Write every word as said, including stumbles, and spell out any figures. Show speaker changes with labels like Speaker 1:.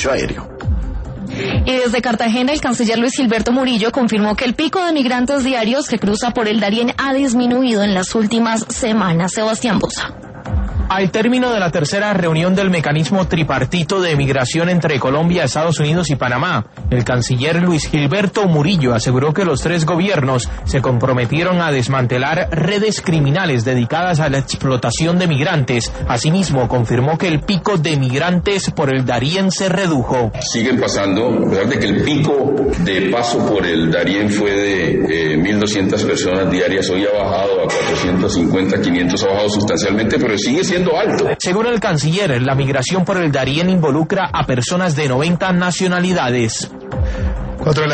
Speaker 1: aéreo.
Speaker 2: Y desde Cartagena, el canciller Luis Gilberto Murillo confirmó que el pico de migrantes diarios que cruza por el Darién ha disminuido en las últimas semanas. Sebastián Boza.
Speaker 3: Al término de la tercera reunión del mecanismo tripartito de migración entre Colombia, Estados Unidos y Panamá, el canciller Luis Gilberto Murillo aseguró que los tres gobiernos se comprometieron a desmantelar redes criminales dedicadas a la explotación de migrantes. Asimismo, confirmó que el pico de migrantes por el Darién se redujo.
Speaker 4: Siguen pasando, a pesar de que el pico de paso por el Darién fue de eh, mil doscientas personas diarias, hoy ha bajado a cuatrocientos cincuenta, quinientos, ha bajado sustancialmente, pero sigue siendo alto.
Speaker 3: Según el canciller, la migración por el Darién involucra a personas de noventa nacionalidades.
Speaker 5: Cuatro